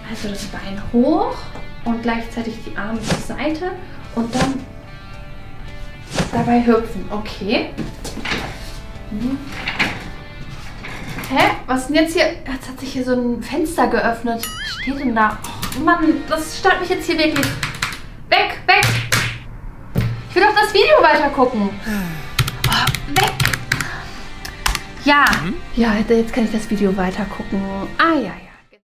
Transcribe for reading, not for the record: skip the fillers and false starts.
Also das Bein hoch und gleichzeitig die Arme zur Seite und dann dabei hüpfen. Okay. Hä? Was ist denn jetzt hier? Jetzt hat sich hier so ein Fenster geöffnet. Was steht denn da? Oh Mann, das stört mich jetzt hier wirklich. Weg, weg! Ich will doch das Video weiter gucken. Oh, weg! Ja, ja, jetzt kann ich das Video weiter gucken. Ah, ja, ja.